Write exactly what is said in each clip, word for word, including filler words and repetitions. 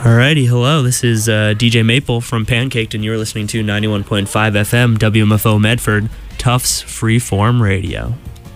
Alrighty, hello, this is uh, D J Maple from Pancaked, and you're listening to ninety-one point five F M W M F O Medford, Tufts Freeform Radio.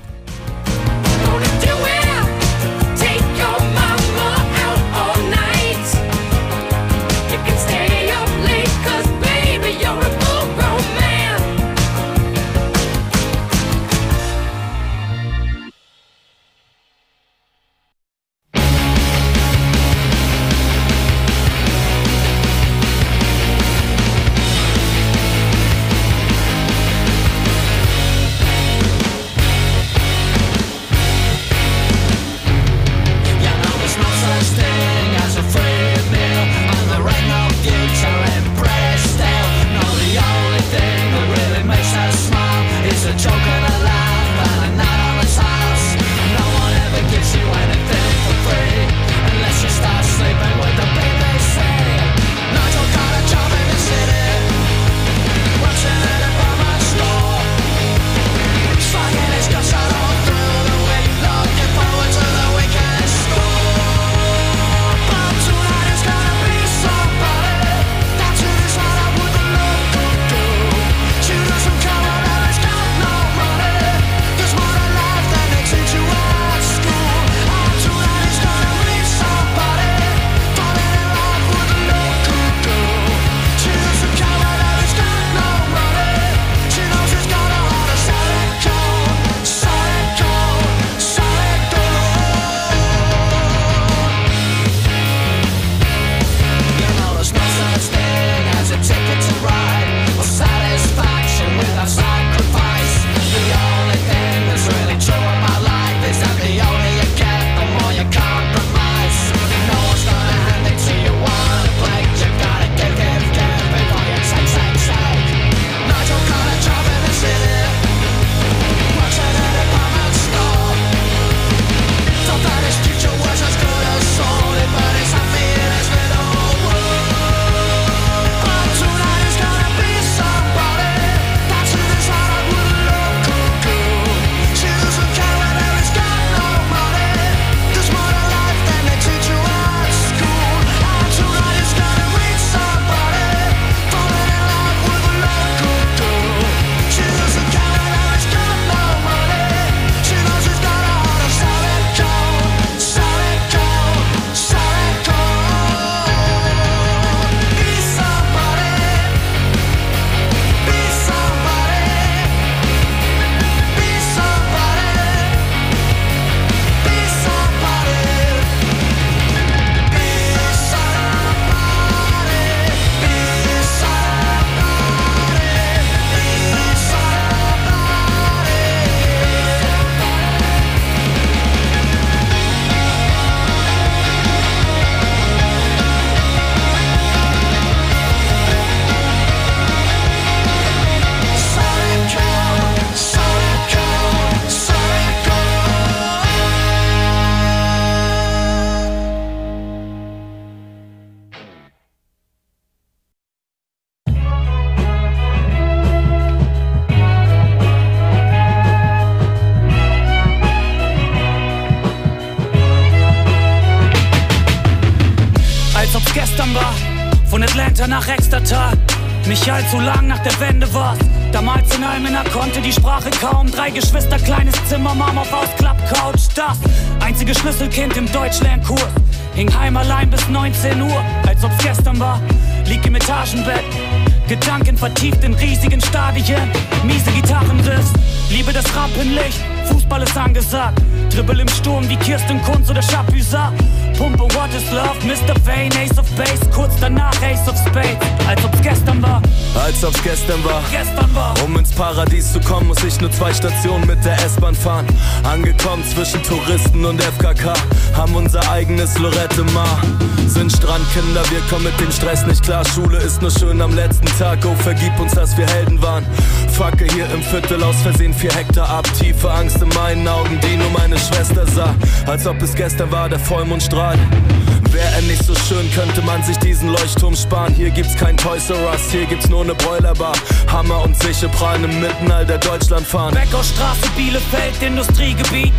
Nach Extertal, nicht allzu lang nach der Wende war's. Damals in Almena konnte die Sprache kaum. Drei Geschwister, kleines Zimmer, Mama auf Ausklappcouch. Das einzige Schlüsselkind im Deutschlernkurs. Hing heim allein bis neunzehn Uhr, als ob's gestern war. Lieg im Etagenbett, Gedanken vertieft in riesigen Stadien. Miese Gitarrenriffs, liebe das Rampenlicht. Fußball ist angesagt, Dribbel im Sturm wie Kirsten Kunz oder Chapuisat. Pumpe What is Love, Mister Vane, Ace of Base. Kurz danach Ace of Spades, als ob's gestern war. Als ob's gestern war. Gestern war. Um ins Paradies zu kommen, muss ich nur zwei Stationen mit der S-Bahn fahren. Angekommen zwischen Touristen und F K K, haben unser eigenes Lorette Mar. Sind Strandkinder, wir kommen mit dem Stress nicht klar. Schule ist nur schön am letzten Tag, oh vergib uns, dass wir Helden waren. Facke hier im Viertel, aus Versehen vier Hektar ab. Tiefe Angst in meinen Augen, die nur meine Schwester sah. Als ob es gestern war, der Vollmond strahlt. Wäre er nicht so schön, könnte man sich diesen Leuchtturm sparen. Hier gibt's kein Toys R Us, hier gibt's nur ne Boilerbar. Hammer und Siche prallen im Mittenalter Deutschland fahren. Beckerstraße, Bielefeld, Industriegebiet.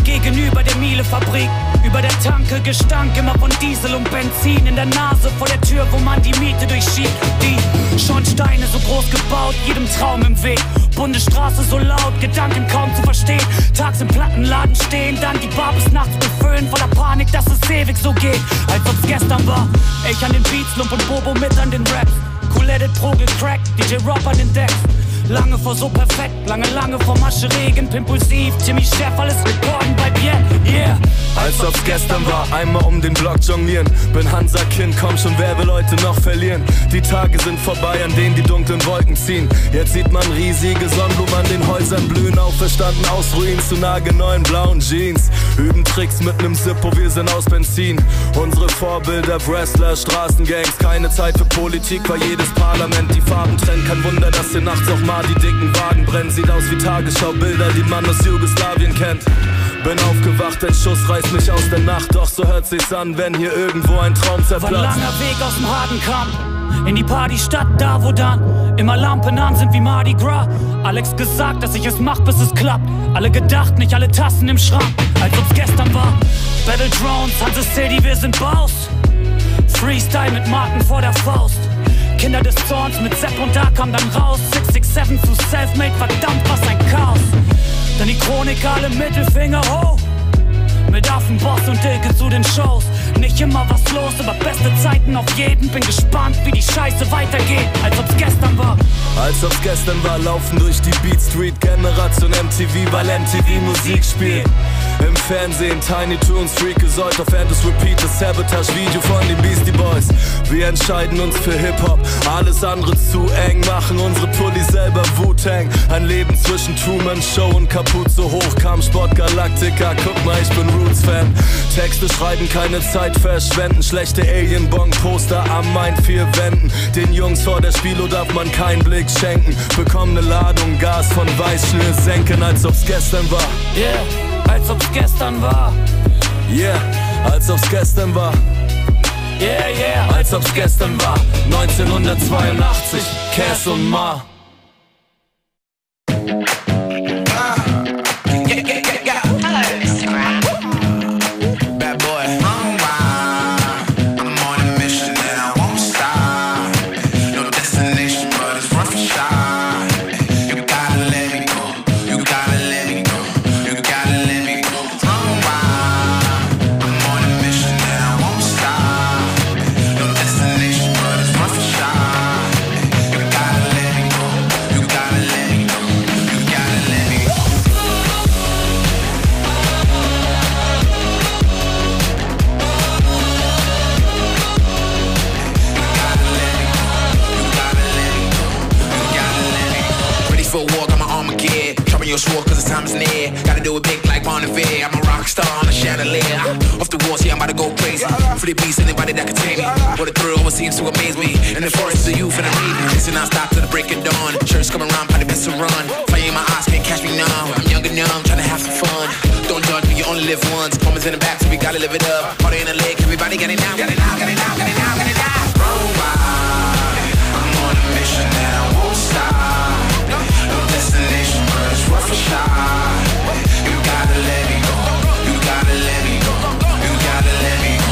gegenüber der Miele-Fabrik. Über der Tanke Gestank, immer von Diesel und Benzin. In der Nase vor der Tür, wo man die Miete durchschiebt. Die Schornsteine so groß gebaut, jedem Traum im Weg. Bundesstraße so laut, Gedanken kaum zu verstehen. Tags im Plattenladen stehen, dann die Bar bis nachts befüllen. Voller Panik, dass es ewig so geht, als ob's gestern war. Ich an den Beats, Lump und Bobo mit an den Raps. Cool Edit, Pro gecrackt, D J Rob an den Decks. Lange vor so perfekt, lange, lange vor Masche Regen, Pimpulsiv, Timmy Chef, alles recorden bei Bien, yeah. Als ob's gestern war, einmal um den Block jonglieren. Bin Hansa-Kind, komm schon, wer will heute noch verlieren? Die Tage sind vorbei, an denen die dunklen Wolken ziehen. Jetzt sieht man riesige Sonnenblumen an den Häusern blühen. Auferstanden aus Ruinen zu nagelneuen blauen Jeans. Üben Tricks mit nem Zippo, wir sind aus Benzin. Unsere Vorbilder, Wrestler, Straßengangs. Keine Zeit für Politik, weil jedes Parlament die Farben trennt. Kein Wunder, dass hier nachts auch mal die dicken Wagen brennen. Sieht aus wie Tagesschaubilder, die man aus Jugoslawien kennt. Bin aufgewacht, ein Schuss reißt mich aus der Nacht. Doch so hört sich's an, wenn hier irgendwo ein Traum zerplatzt. War ein langer Weg aus dem Hardenkamp in die Partystadt, da wo dann immer Lampen an sind wie Mardi Gras. Alex gesagt, dass ich es mach, bis es klappt. Alle gedacht, nicht alle Tassen im Schrank, als ob's gestern war. Battle Drones, Hansa City, wir sind Baus. Freestyle mit Marken vor der Faust. Kinder des Zorns mit Sepp und da kam dann raus. sechs sechs sieben zu Selfmade, verdammt, was ein Chaos. Dann die Chronik, alle Mittelfinger hoch. Mit Affenboss und Dilke zu den Shows. Nicht immer was los, aber beste Zeiten auf jeden. Bin gespannt, wie die Scheiße weitergeht, als ob's gestern war. Als ob's gestern war, laufen durch die Beat Street. Generation M T V, weil M T V Musik spielt. Im Fernsehen Tiny Toons, Freakazoid auf Endless Repeat, das Sabotage-Video von den Beastie Boys. Wir entscheiden uns für Hip-Hop, alles andere zu eng, machen unsere Pulli selber Wu-Tang. Ein Leben zwischen Truman Show und Kapuze hoch, Kampfsport Galactica, guck mal, ich bin Roots-Fan. Texte schreiben, keine Zeit verschwenden, schlechte Alien-Bong-Poster am Main vier Wänden. Den Jungs vor der Spielo darf man keinen Blick schenken, bekommen ne Ladung Gas von Weißschnür senken, als ob's gestern war. Yeah. Als ob's gestern war. Yeah, als ob's gestern war. Yeah, yeah, als ob's gestern war. neunzehnhundertzweiundachtzig, Cass und Ma. Swore cause the time's near. Gotta do it big like Bon Iver. I'm a rock star on a chandelier. Off the walls, yeah, I'm about to go crazy. For the beast, anybody that can tame me. What a thrill, what seems to amaze me. In the forest of youth and I'm reading. Listen, I'll stop till the break of dawn. Shirts coming around, probably best to run. Fire in my eyes, can't catch me now. I'm young and young, trying to have some fun. Don't judge me, you only live once. Moments in the back, so we gotta live it up. Party in the lake, everybody got it now, got it now, got it now, got it now, got it now. Worldwide, I'm on a mission and I won't stop. No destination, but it's worth a shot. You gotta let me go. You gotta let me go. You gotta let me go.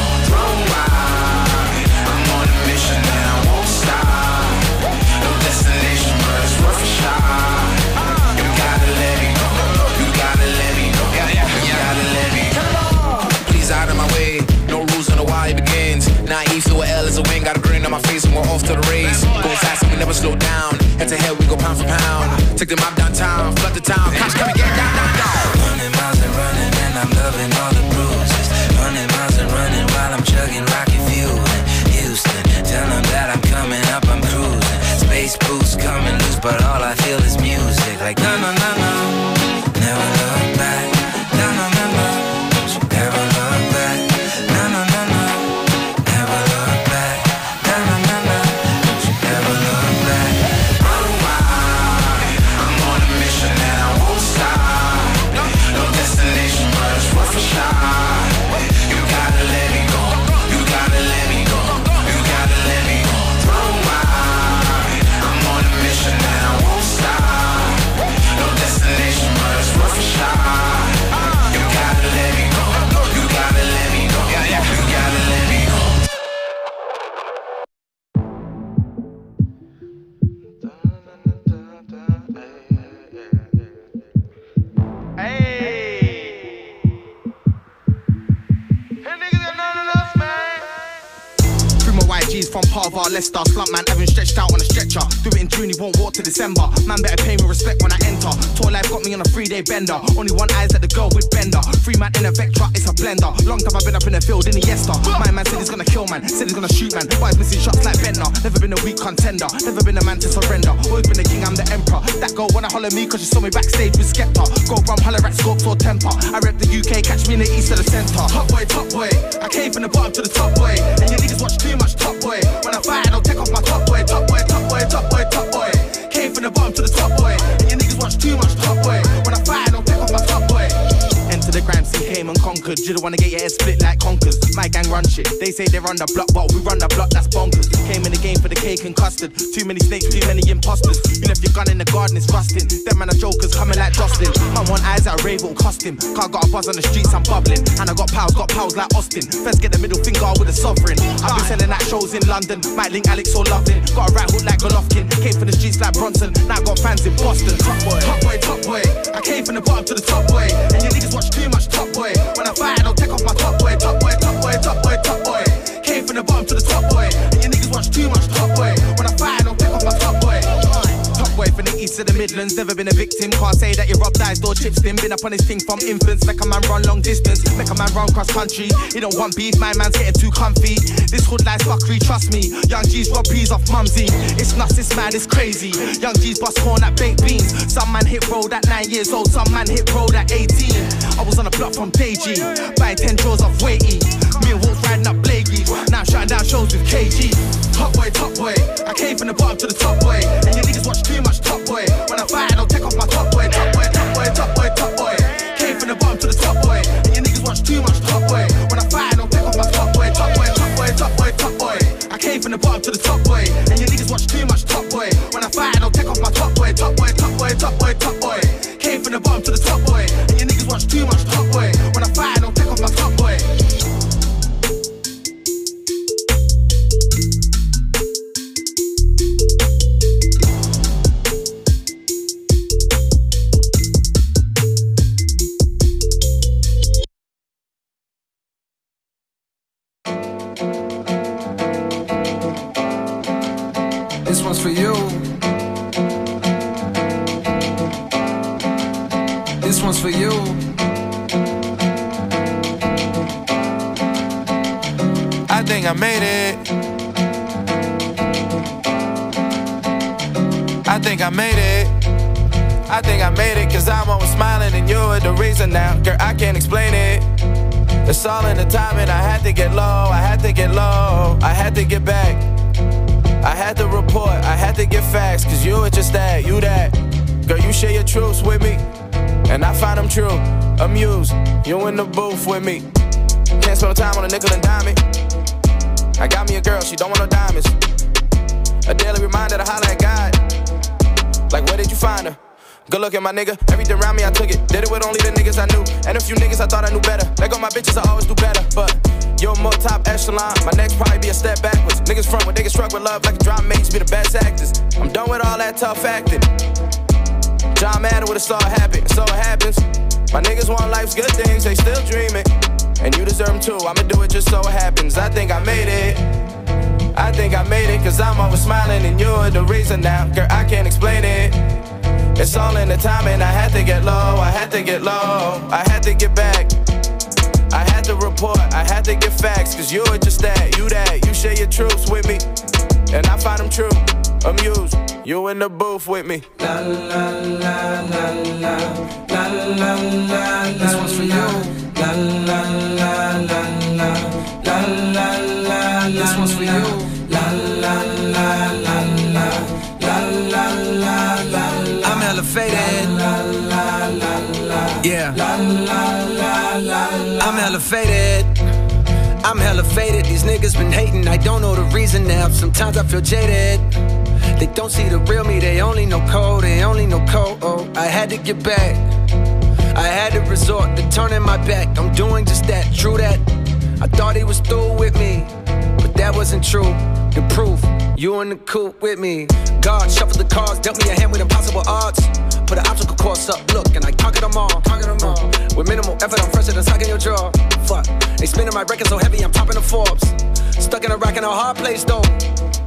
Worldwide, I'm on a mission and I won't stop. No destination, but it's worth a shot. You gotta let me go. You gotta let me go. You gotta let me go. Please out of my way. No rules on the why it begins. Naive to a L as a win. Got a grin on my face and we're off to the race. Going fast and we never slow down. Head to head we go pound for pound. Take the mob downtown, flood the town. Cops come and get down, down, down. Hundred miles and running and I'm loving all the bruises. Hundred miles and running while I'm chugging Rocky View in Houston. Tell them that I'm coming up, I'm cruising. Space boots coming loose, but all I feel is music. Like no, no, no, no, never look back. No, no, no, no, never look back. No, no, no, no, never look back. No, no, no, no, never look back. I'm on a mission and I won't stop. No destination, but it's worth a shot. You gotta let me go. You gotta let me go. You gotta let me go. I'm on a mission and I won't stop. No of our Leicester. Slump man having stretched out on a stretcher. Do it in June, he won't walk to December. Man better pay me respect when I enter. Tour life got me on a three-day bender. Only one eye's at the girl with bender. Free man in a Vectra, it's a blender. Long time I've been up in the field in the Yester. My man said he's gonna kill man, said he's gonna shoot man. But he's missing shots like Bentner. Never been a weak contender, never been a man to surrender. Always been the king, I'm the emperor. That girl wanna holler me cause she saw me backstage with Skepta. Go rum, holler at Scorps or Temper. I rep the U K, catch me in the east of the centre. Top boy, top boy, I came from the bottom to the top boy. And you niggas watch too much Top Boy. When I fight, I'll take off my Top Boy. Top boy, top boy, top boy, top boy. Came from the bottom to the top boy. And you niggas watch too much Top Boy. When I fight, I'll take off my Top Boy. Enter the gram scene, came and conquered. You don't wanna get your head split like conkers. My gang run shit, they say they run the block, but we run the block, that's bonkers. Came in the game for the cake and custard. Too many snakes, too many imposters. You left your gun in the garden, it's rusting. Them man are jokers coming like Justin. Man want eyes at a rave, will cost him. Can't got a buzz on the streets, I'm bubbling. And I got pals, got pals like Austin. First get the middle finger with a sovereign. I've been selling at shows in London. Might link Alex or Lovin. Got a right hook like Golovkin. Came from the streets like Bronson. Now got fans in Boston. Top boy, top boy, top boy. I came from the bottom to the top boy. And you niggas watch too much Top Boy. When I fight, I'll take off my Top Boy. Top boy, top boy, top boy, top boy. Came from the bottom to the top boy. And you niggas watch too much Top Boy. When I fight, I'll take off my Top Boy. Top boy from the east of the Midlands, never been a victim. Can't say that you robbed eyes, door chips him. Been up on his thing from infants. Make a man run long distance, make a man run cross country. He don't want beef, my man's getting too comfy. This hood life's fuckery, trust me. Young G's rob peas off mumsy. It's nuts, it's mad, it's crazy. Young G's bust corn at baked beans. Some man hit road at nine years old, some man hit road at eighteen. I was on a block from Deji, buying ten drawers off weighty. Me and Wolf riding up Blakey, now shutting down shows with K G. Top boy, top boy, I came from the bottom to the top boy. And you niggas watch too much Top Boy. When I fight, I'll take off my Top Boy. Top boy, top boy, top boy, top boy. Came from the bottom to the top boy. And you niggas watch too much Top Boy. When I fight, I'll take off my Top Boy. Top boy, top boy, top boy, top boy. I came from the bottom to the top boy. And you niggas watch too much Top Boy. When I fight, I'll take off my Top Boy. Top boy, top boy, top boy, top boy. Came from the bottom to the top boy. And you niggas watch too much Top Boy. When I fight, I'll take off my Top Boy. This one's for you. This one's for you. I think I made it. I think I made it. I think I made it, cause I'm always smiling and you're the reason now. Girl, I can't explain it. It's all in the timing. I had to get low, I had to get low, I had to get back. I had to report, I had to get facts, cause you were just that, you that. Girl, you share your truths with me, and I find them true. Amused, you in the booth with me. Can't spend no time on a nickel and dime it. I got me a girl, she don't want no diamonds. A daily reminder to holler at God. Like, where did you find her? Good looking, my nigga. Everything around me, I took it. Did it with only the niggas I knew. And a few niggas I thought I knew better. Let go my bitches, I always do better. But you're more top echelon. My next probably be a step backwards. Niggas front when niggas struck with love like a drama mates be the best actors. I'm done with all that tough acting. John Madden would've saw it happen, so it happens. My niggas want life's good things, they still dreaming. And you deserve them too, I'ma do it just so it happens. I think I made it. I think I made it, cause I'm always smiling and you're the reason now. Girl, I can't explain it. It's all in the timing, I had to get low, I had to get low, I had to get back. I had to report, I had to get facts, cause you were just that, you that. You share your truths with me, and I find them true. Amused, you in the booth with me. La la la la la la la la. This one's for you. La la la la la la la la. This one's for you. La la la la la la la la la. I'm elevated. La la la la. Yeah. La la la la. I'm elevated. I'm hella faded, these niggas been hating, I don't know the reason now. Sometimes I feel jaded. They don't see the real me, they only know cold, they only know cold. Oh, I had to get back. I had to resort to turning my back. I'm doing just that, true that. I thought he was through with me, but that wasn't true. The proof, you in the coupe with me. God shuffled the cards, dealt me a hand with impossible odds. Put an obstacle course up, look, and I conquered them all. Conquered them all. With minimal effort, I'm fresher than sucking your jaw. Fuck, they spinning my record so heavy, I'm topping the Forbes. Stuck in a rack in a hard place though.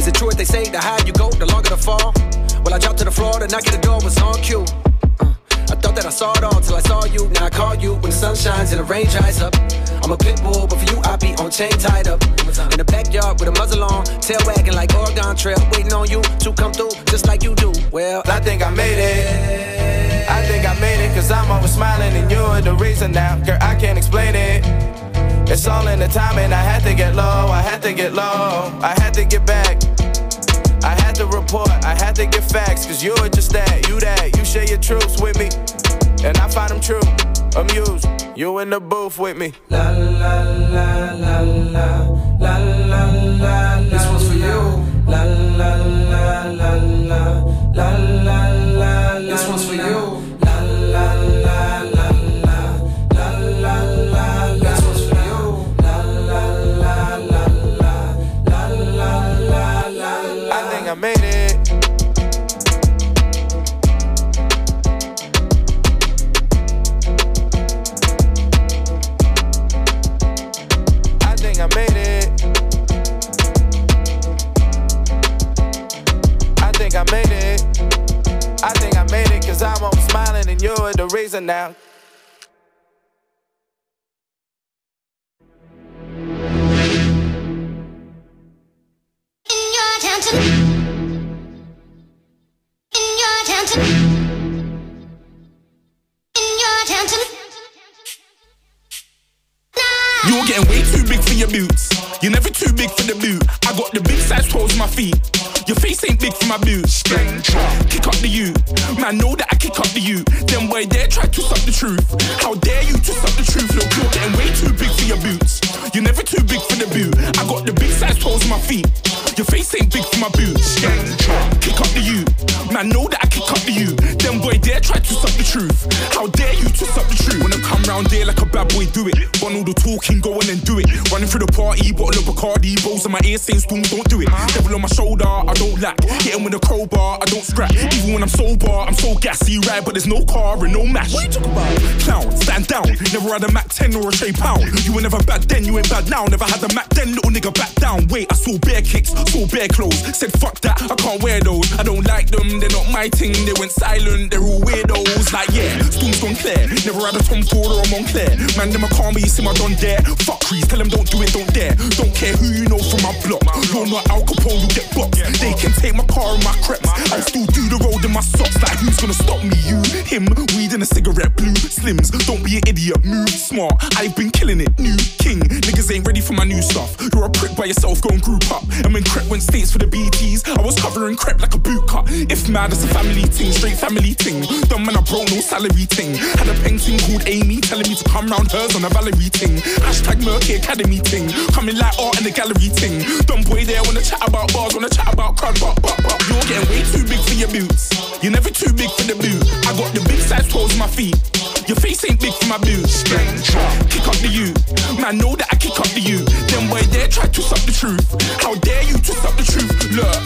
Is it true what they say, the higher you go, the longer the fall? Well, I dropped to the floor, the knock at the door was on cue. uh, I thought that I saw it all till I saw you. Now I call you when the sun shines and the rain dries up. I'm a pit bull, but for you I be on chain tied up. In the backyard with a muzzle on, tail wagging like Oregon Trail, waiting on you to come through just like you do. Well, I think I made it. I think I made it, cause I'm always smiling and you're the reason now. Girl, I can't explain it. It's all in the timing. I had to get low, I had to get low, I had to get back. I had to report, I had to get facts, cause you're just that, you that. You share your truths with me, and I find them true. Amused, you in the booth with me. La la la la la la la la. This one's for you. La la la la la la la la. This one's for you. La la la la la la la la. This one's for you. La la la la la la la la. I think I made it. I made it. I think I made it. I think I made it, cause I'm always smiling and you're the reason now. In your attention. In your attention. In your attention. You're getting way too big for your boots. You're never too big for the boot. I got the big size toes on my feet. Your face ain't big for my boots. Kick up the you. Man, know that I kick up the you. Then why dare try to suck the truth? How dare you to suck the truth? Look, you're getting way too big for your boots. You're never too big for the boot. I got the big size toes on my feet. Your face ain't big for my boots. Kick up the you. Man, know that I kick up the you. Then boy dare try to suck the truth. How dare you to suck the truth? When I come round there like a bad boy, do it. Run all the talking, go on and do it. Running through the party, bottle of Bacardi, bows in my ear saying storm, don't do it. Devil on my shoulder, I don't lack. Hit him with a crowbar, I don't scrap. Even when I'm sober, I'm so gassy, right? But there's no car and no mash. What you talk about? Clown, stand down. Never had a Mac ten or a Shay Pound. You were never bad then, you ain't bad now. Never had a Mac then, little nigga back down. Wait, I saw bare kicks, saw bare clothes. Said fuck that, I can't wear those. I don't like them, they're not my thing. They went silent, they're all weirdos. Like yeah, Storm's gone clear. Never had a Tom Ford or a Montclair. Man, them a call me, you see my done there. Fuck Crease, tell them don't do it, don't dare. Don't care who you know from my block. You're not Al Capone, you get boxed. They can take my car and my crepes. I still do the road in my socks. Like who's gonna stop me? You, him, weed and a cigarette, blue slims. Don't be an idiot, move smart. I've been killing it, new king. Niggas ain't ready for my new stuff. You're a prick by yourself, go and group up. And when Crep went states for the B Ts, I was covering Crep like a boot cut. If mad, it's a family ting, straight family ting. Dumb man, I broke no salary ting. Had a painting called Amy telling me to come round hers on a Valerie ting. Hashtag Murky Academy ting. Coming like art in the gallery ting. Dumb boy there wanna chat about bars, wanna chat about crud, but, but, but. You're getting way too big for your boots. You're never too big for the boot. I got the big size toes on my feet. Your face ain't big for my boots. Kick up the you. Man, know that I kick up the you. Then why dare try to suck the truth? How dare you to suck the truth?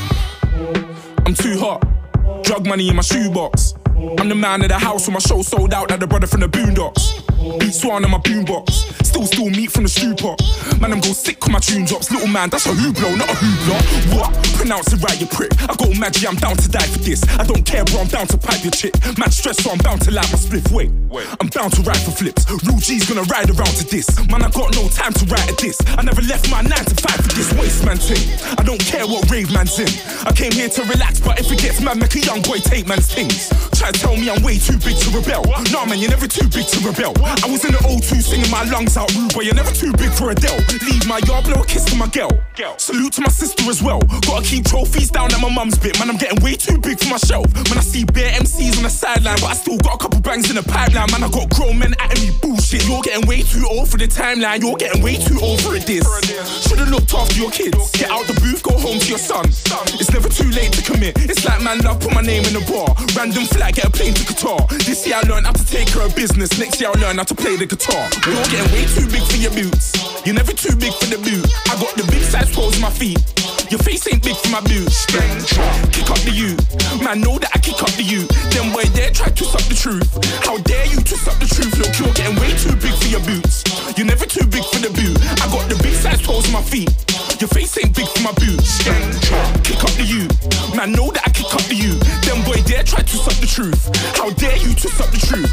Look, I'm too hot. Drug money in my shoebox. I'm the man of the house when my show sold out like the brother from the Boondocks. Beat Swan in my boombox. Still steal meat from the stew pot. Man, I'm go sick when my tune drops. Little man, that's a hooplo, not a hoopla. What? Pronounce it right, you prick. I go Maggie, I'm down to die for this. I don't care, bro, I'm down to pipe your chick. Man, stress, so I'm bound to light my spliff. Wait, Wait. I'm bound to ride for flips. Real G's gonna ride around to this. Man, I got no time to write at this. I never left my nine to five for this waste man thing. I don't care what rave man's in. I came here to relax, but if it gets mad, make a young boy take man's things. Try to tell me I'm way too big to rebel. Nah, man, you're never too big to rebel. I was in the O two singing my lungs out, rude boy, you're never too big for Adele. Leave my yard, blow a kiss to my girl. Salute to my sister as well. Gotta keep trophies down at my mum's bit. Man, I'm getting way too big for my shelf. Man, I see bare M Cs on the sideline, but I still got a couple bangs in the pipeline. Man, I got grown men at me bullshit. You're getting way too old for the timeline. You're getting way too old for a diss. Should've looked after your kids. Get out the booth, go home to your son. It's never too late to commit. It's like man love, put my name in the bar. Random flag, get a plane to Qatar. This year I learned how to take care of business. Next year I'll learn how to play the guitar. You're getting way too big for your boots. You're never too big for the boot. I got the big size toes on my feet. Your face ain't big for my boots. Kick up the you. Man, know that I kick up the you. Then why dare try to suck the truth? How dare you to suck the truth? Look, you're getting way too big for your boots. You're never too big for the boot. I got the big size toes on my feet. Your face ain't big for my boots. Kick up the you. Man, know that I kick up the you. Them boy dare try to suck the truth. How dare you to suck the truth?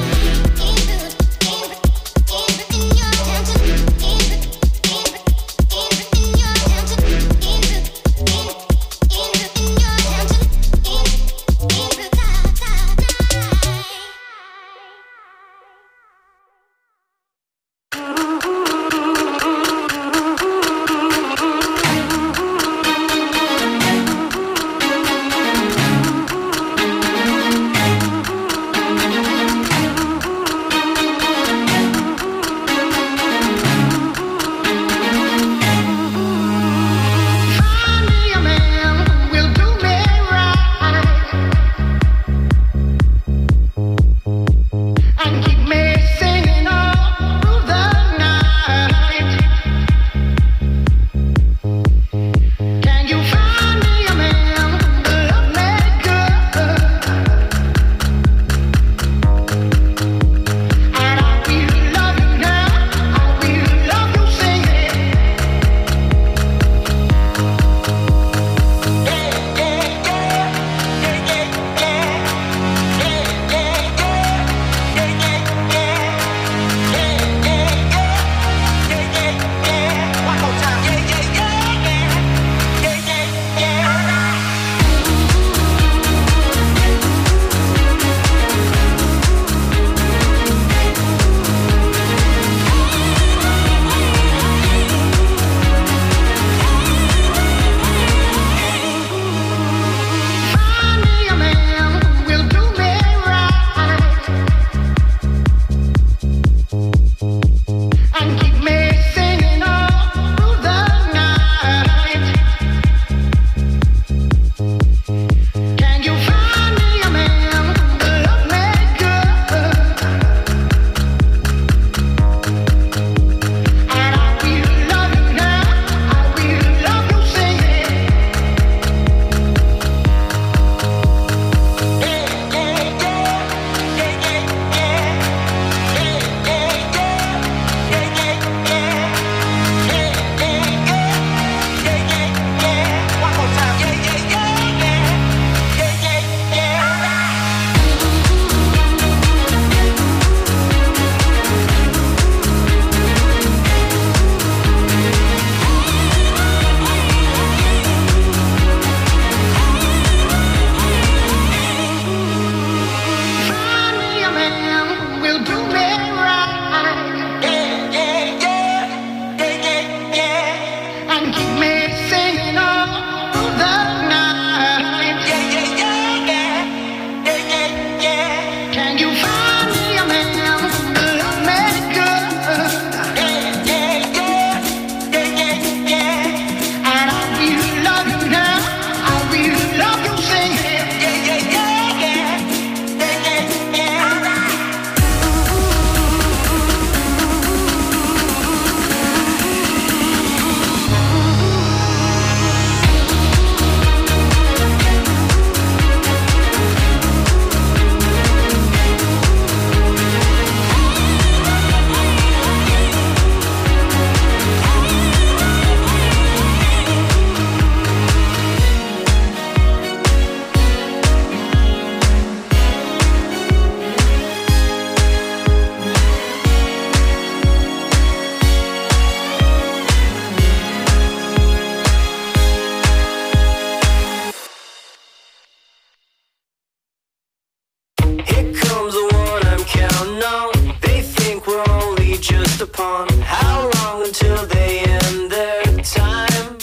upon how long until they end their time.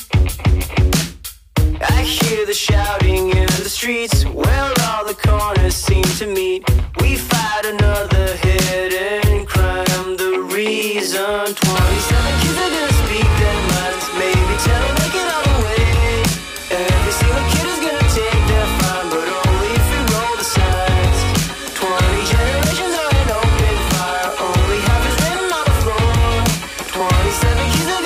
I hear the shouting in the streets where all the corners seem to meet. We fight another hidden crime. The reason twenty-seven kids are gonna speak their minds. Maybe tell them they get all the way. Every single kid is gonna take their fine, but only if we roll the signs. Twenty generations are an open fire. Only half is written on the floor. Twenty-seven kids are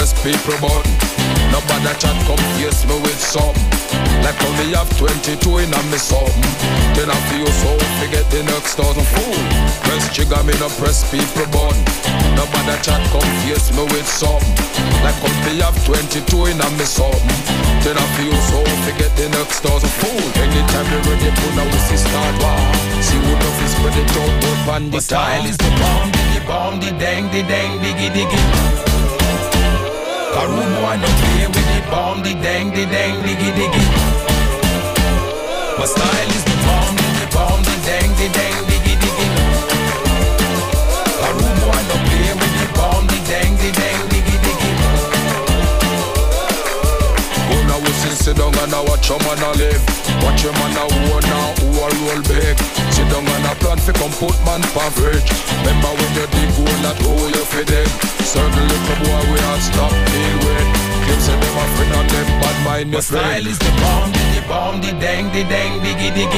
press people button. Nobody chat come face me with something. Like how me have twenty-two in a me something. Then I feel so forget the next thousand fool. Press trigger me no press people button. Nobody chat come face me with something. Like how me have twenty-two in a me something. Then I feel so forget the next thousand fool. Anytime you ready put a whistle start war. See who love is spread it out up on the style is the bomb, the bomb, the dang, the dang, diggy diggy. A room boy no play with the bomb, the dang, the dang, diggy diggy. My style is the bomb, the bomb, the dang, the dang, diggy diggy. A room boy no play with the bomb, the dang, the dang, diggy diggy. Go now we sit, sit down and I watch your man a live. Watch your man a war now, who a roll big. Sit down and a plan fi come put man for bridge. Remember when you dig hole that hole you fi dig. Certain little boy we all stop deal with. Them say them a friend and them bad mind your friend. My style is the bomb, the bomb, the dang, the dang, diggy diggy.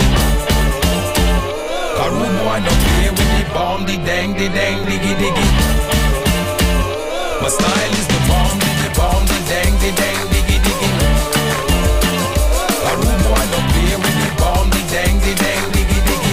A room boy no play with the bomb, the dang, the dang, diggy diggy. My style is the bomb, the bomb, the dang, the dang, diggy diggy. A room boy no play with the bomb, the dang, the dang, diggy diggy.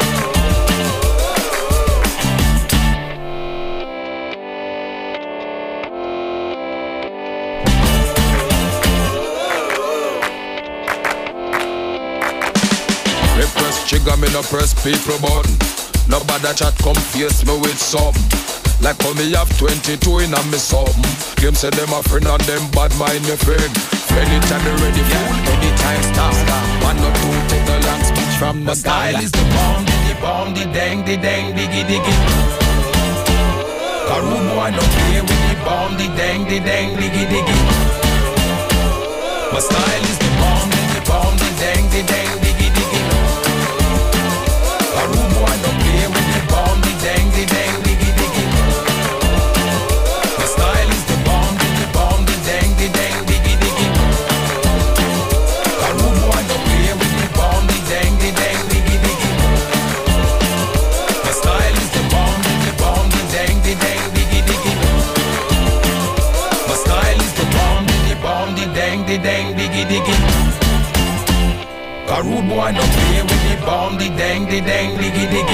Me press trigger, me no press people button. Nobody chat come face me with something. Like how me have twenty-two in a me something. Them say them a friend and them bad mind your friend. Anytime they ready fool, anytime stop. One or two take the long speech from the style is the bomb, the bomb, the dang, the dang, diggy diggy. A room boy no play with the bomb, the dang, the dang, diggy diggy. My style is the bomb, the bomb, the dang, the dang, diggy diggy. A room boy no play with the bomb, the dang, the dang, diggy diggy. My style is the bomb, the bomb, the dang, the dang, diggy diggy. A room boy no play with the bomb, the dang, the dang, diggy diggy. My style is the bomb, the bomb, the dang, the dang, diggy diggy. My style is the bomb, the bomb, the dang, the dang, diggy diggy. A rude boy no play with the bomb, the dang, the dang, diggy diggy.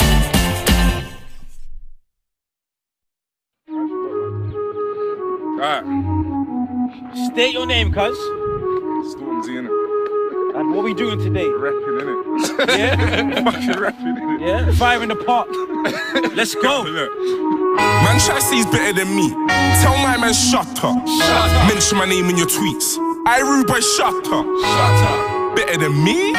Alright. State your name, cuz. Stormzy, innit? And what we doing today? Rapping, innit? Yeah? Fucking rapping, innit? Yeah? Fire in the park. Let's go. Look. Man try to say he's better than me. Tell my man shut up. Shut up. Mention my name in your tweets. I rude boy, shut up. Shut up. Better than me?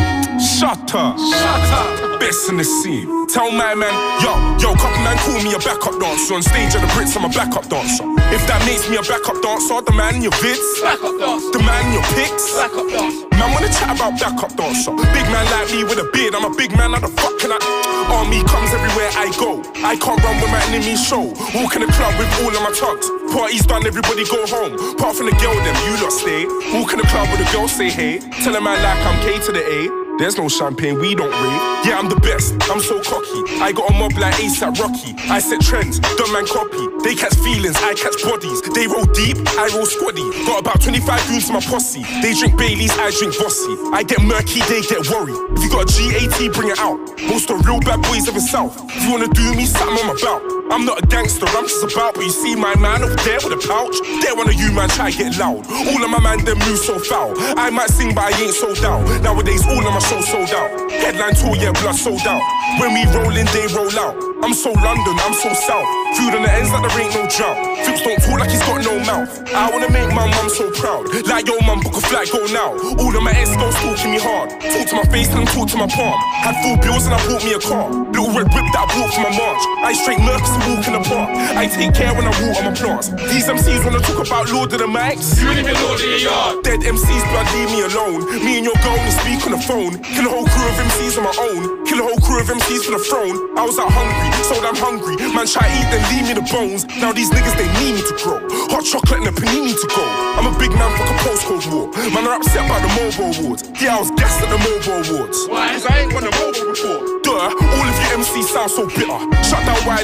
Shut up. Shut up. Best in the scene. Tell my man, yo, yo, couple man call me a backup dancer. On stage at the Brits, I'm a backup dancer. If that makes me a backup dancer, the man in your vids, backup dancer. The man in your pics, backup dancer. Man wanna chat about backup dancer. Big man like me with a beard, I'm a big man, how the fuck can I? Army comes everywhere I go. I can't run with my enemies show. Walk in the club with all of my tugs. Party's done, everybody go home. Apart from the girl, them you lot stay. Walk in the club with the girl, say hey. Tell a man like I'm K to the A. There's no champagne, we don't rave. Yeah, I'm the best, I'm so cocky. I got a mob like ASAP Rocky. I set trends, don't man copy. They catch feelings, I catch bodies. They roll deep, I roll squaddy. Got about twenty-five goons in my posse. They drink Baileys, I drink Bossy. I get murky, they get worried. If you got a G A T, bring it out. Most of real bad boys of the south. If you wanna do me, something I'm about. I'm not a gangster, I'm just about. But you see my man over there with a pouch. There one of you man try get loud. All of my man them move so foul. I might sing but I ain't sold out. Nowadays all of my shows sold out. Headline tour, yeah, blood sold out. When we roll in, they roll out. I'm so London, I'm so south. Food on the ends like there ain't no drought. Flips don't talk like he's got no mouth. I wanna make my mum so proud. Like yo mum, book a flight, go now. All of my ex-girls talking me hard. Talk to my face and talk to my palm. Had full bills and I bought me a car. Little red whip that I bought for my march. I straight Mercs and walk in the park. I take care when I walk on my plants. These M Cs wanna talk about Lord of the Mics. You ain't even Lord of the Yard. Dead M Cs, blood, leave me alone. Me and your girl only speak on the phone. Kill a whole crew of M Cs on my own. Kill a whole crew of M Cs for the throne. I was out hungry, so I'm hungry. Man try eat, then leave me the bones. Now these niggas, they need me to grow. Hot chocolate and a panini to go. I'm a big man, fuck a postcode war. Man are upset about the Mobo Awards. Yeah, I was gassed at the Mobo Awards. Why? Cause I ain't won a Mobo before. Duh, all of you M Cs sound so bitter. Shut down wireless, shut down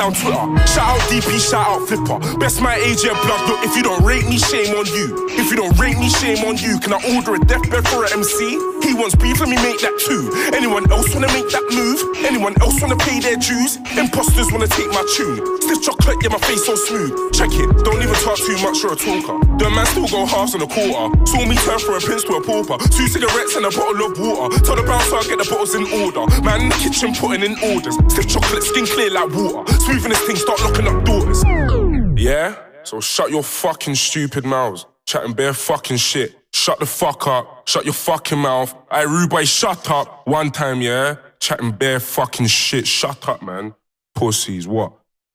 on Twitter. Shout out D P, shout out Flipper. Best my age, yeah, blood. Look, if you don't rate me, shame on you. If you don't rate me, shame on you. Can I order a deathbed for an M C? He wants beef, let me make that too. Anyone else wanna make that move? Anyone else wanna pay their dues? Imposters wanna take my tune. Stiff chocolate, yeah, my face so smooth. Check it, don't even talk too much, you're a talker. The man still go halves and a quarter. Saw me turn from a prince to a pauper. Two cigarettes and a bottle of water. Tell the bouncer I'll get the bottles in order. Man in the kitchen putting in orders. Stiff chocolate, skin clear like water. Smoothing this thing, start locking up doors. Yeah? So shut your fucking stupid mouths. Chatting bare fucking shit. Shut the fuck up. Shut your fucking mouth. Aye, rude boy, shut up. One time, yeah? Chatting bare fucking shit. Shut up, man. Pussies, what?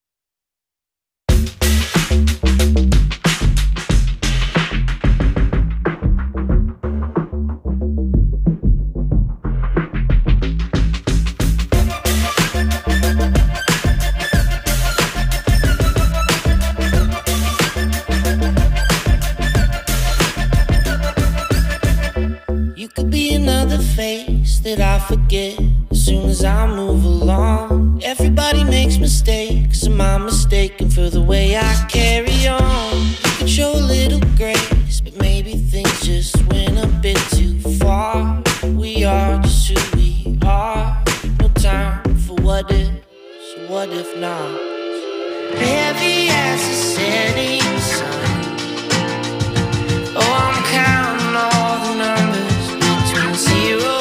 That I forget as soon as I move along. Everybody makes mistakes. Am I mistaken for the way I carry on? You could show a little grace, but maybe things just went a bit too far. We are just who we are. No time for what if, so what if not? Heavy as the setting sun. Oh, I'm counting all the numbers between zero.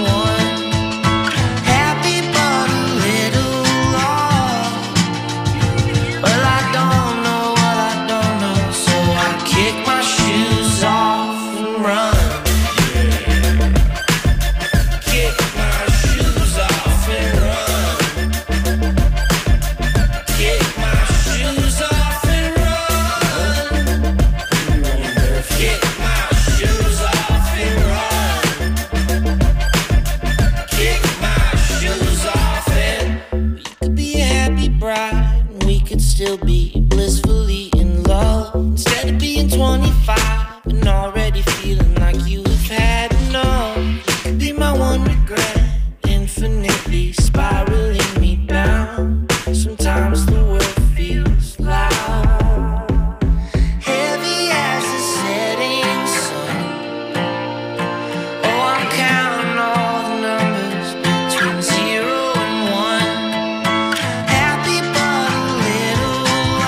Still be blissfully in love instead of being twenty-five and already feeling like you have had enough. You could be my one regret, infinitely spiraling me down. Sometimes the world feels loud, heavy as the setting sun. Oh, I'm counting all the numbers between zero and one. Happy but a little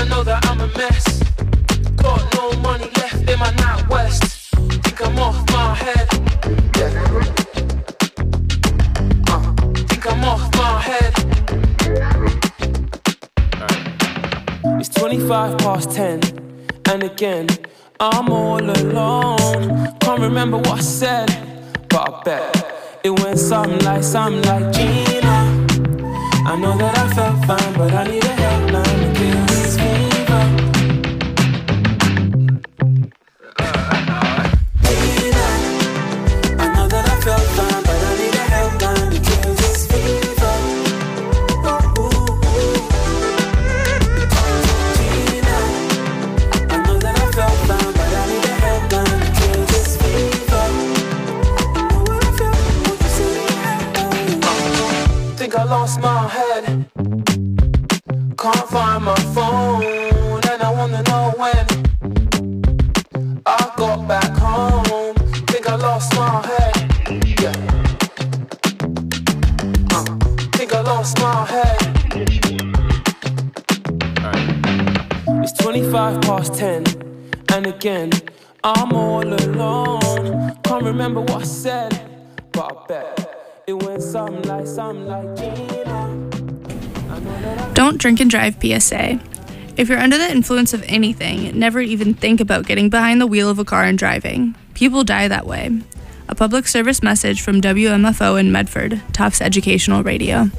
know that I'm a mess. Got no money left in my night west. Think I'm off my head. uh, Think I'm off my head. It's twenty-five past ten, and again I'm all alone. Can't remember what I said, but I bet it went something like, something like Gina, I know that I felt fine, but I need a helpline to kill this fever. Gina, I know that I felt fine, but I need a helpline to kill this fever. Ooh, ooh, ooh. Gina, I know that I felt fine, but I need a helpline to kill this fever. Know what I felt, what you say, helpline. Think I lost my head. Can't find my phone, and I wanna know when I got back home. Think I lost my head. Yeah. Uh, think I lost my head. Right. It's twenty-five past ten, and again I'm all alone. Can't remember what I said, but I bet it went something like, something like Gina. Don't drink and drive P S A. If you're under the influence of anything, never even think about getting behind the wheel of a car and driving. People die that way. A public service message from W M F O in Medford, Tufts Educational Radio.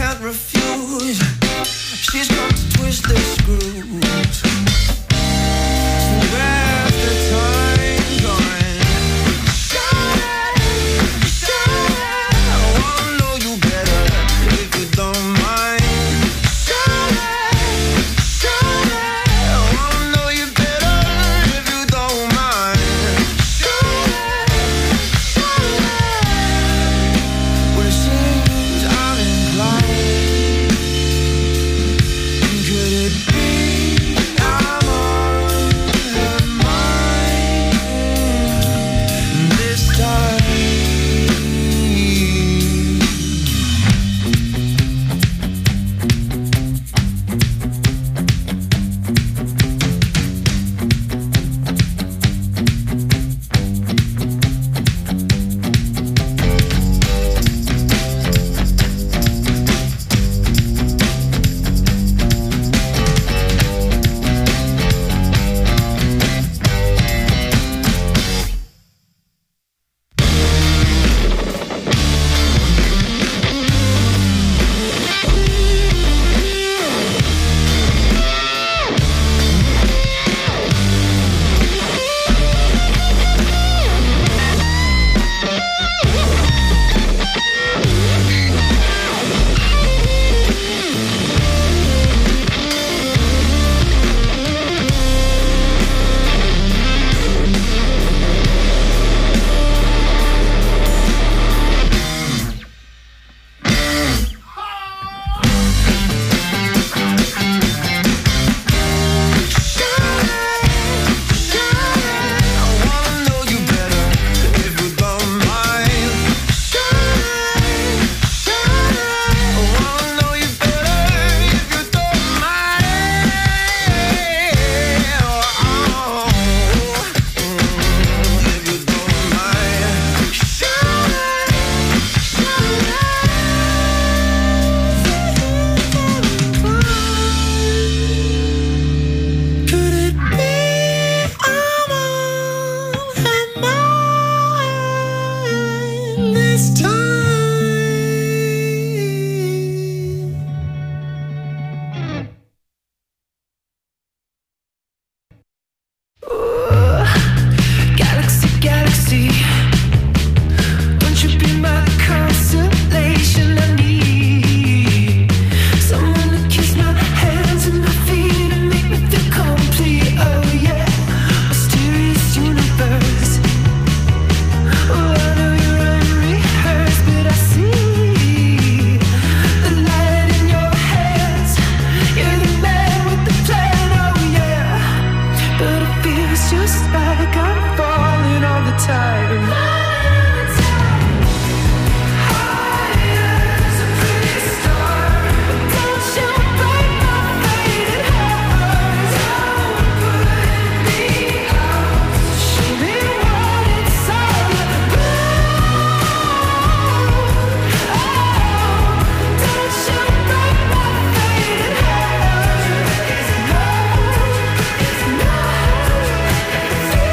She's come to twist the screws. It's just like I'm falling all the time. Feel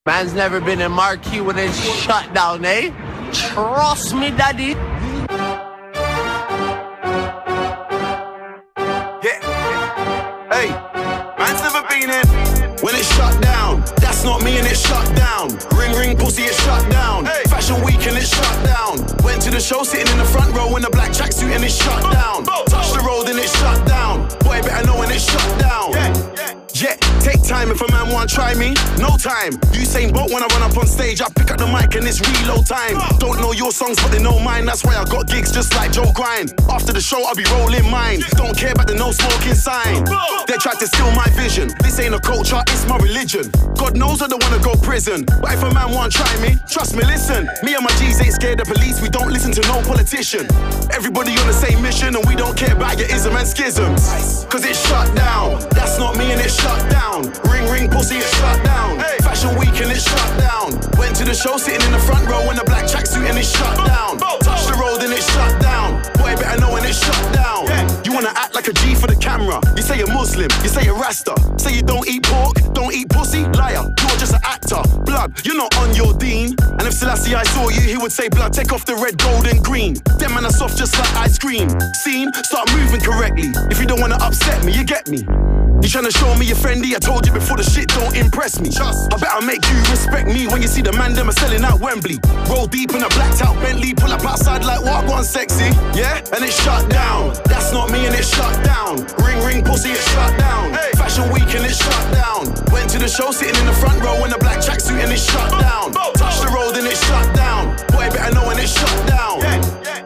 Man's never been in marquee when it's shut down, eh? Trust me, daddy. Yeah. Hey, man's never been in when it's shut down. That's not me and it's shut down. Ring ring pussy, it's shut down. Hey. Fashion week and it's shut down. Went to the show sitting in the front row in a black tracksuit and it's shut down. Touch the road and it's shut down. Boy, better know when it's shut down. Yeah, yeah. Yeah, take time if a man want try me. No time. Usain Bolt when I run up on stage, I pick up the mic and it's reload time. Don't know your songs, but they know mine. That's why I got gigs just like Joe Grind. After the show, I'll be rolling mine. Don't care about the no smoking sign. They tried to steal my vision. This ain't a culture, it's my religion. God knows I don't wanna go prison, but if a man want try me, trust me, listen. Me and my G's ain't scared of police. We don't listen to no politician. Everybody on the same mission, and we don't care about your ism and schisms. Cause it's shut down. That's not me and it's shut down. Ring ring pussy, it's shut down. Hey. Fashion week and it's shut down. Went to the show sitting in the front row in a black tracksuit and it's shut down. Touch the road and it's shut down. Boy, better know when it's shut down. Yeah. You wanna act like a G for the camera. You say you're Muslim, you say you're Rasta. Say you don't eat pork, don't eat pussy. Liar, you're just an actor. Blood, you're not on your dean. And if Selassie I saw you, he would say blood, take off the red, gold and green. Them man are soft just like ice cream. Scene, start moving correctly. If you don't wanna upset me, you get me. You tryna show me you're friendly? I told you before, the shit don't impress me. I better make you respect me when you see the man them are selling out Wembley. Roll deep in a blacked out Bentley, pull up outside like what one sexy. Yeah, and it's shut down. That's not me and it's shut down. Ring ring pussy, it's shut down. Hey. Fashion week and it's shut down. Went to the show sitting in the front row in a black tracksuit and it's shut down. Touch the road and it's shut down. Boy, better know when it's shut down. Yeah.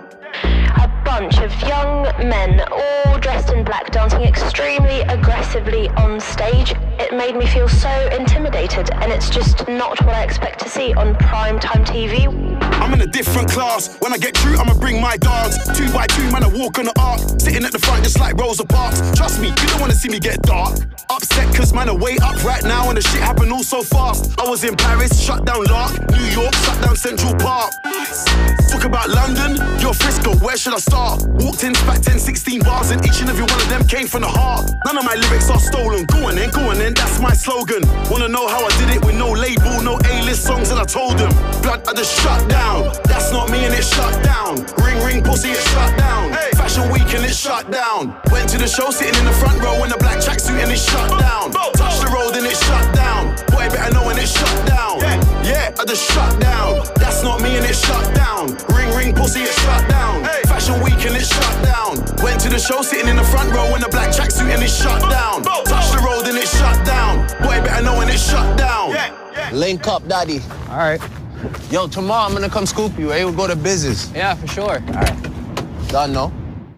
A bunch of young men, all dressed in black, dancing extremely aggressively on stage. It made me feel so intimidated, and it's just not what I expect to see on primetime T V. I'm in a different class. When I get through, I'ma bring my dogs. Two by two, man, I walk on the arc. Sitting at the front just like Rosa Parks. Trust me, you don't wanna see me get dark. Upset cause man, I way up right now and the shit happened all so fast. I was in Paris, shut down Lark. New York, shut down Central Park. Talk about London, you're Frisco, where should I start? Walked in, spat ten, sixteen bars and each and every one of them came from the heart. None of my lyrics are stolen. Go on then, go on then, that's my slogan. Wanna know how I did it with no label, no A-list songs, and I told them blood, I just shut down. That's not me and it's shut down. Ring ring pussy, it's shut down. Hey. Fashion week and it's shut down. Went to the show sitting in the front row in a black tracksuit and it's shut down. Touch the road and it's shut down. Boy, better know when it's shut down. Yeah, yeah, I just shut down. That's not me and it's shut down. Ring ring pussy, it's shut down. Hey. Fashion week and it's shut down. Went to the show sitting in the front row in a black tracksuit and it's shut down. Touch the road and it's shut down. Boy, better know when it's shut down. Yeah, yeah. Link up, daddy. All right. Yo, tomorrow I'm gonna come scoop you, eh? We'll go to business. Yeah, for sure. All right. Done, no?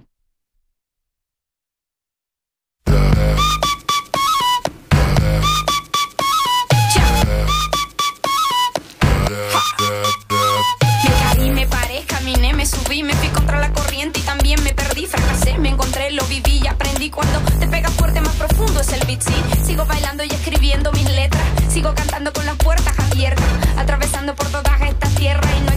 Me subí, me fui contra la corriente y también me perdí, fracasé, me encontré, lo viví y aprendí. Cuando te pega fuerte, más profundo es el beat, sí. Sigo bailando y escribiendo mis letras, sigo cantando con las puertas abiertas, atravesando por todas estas tierras y no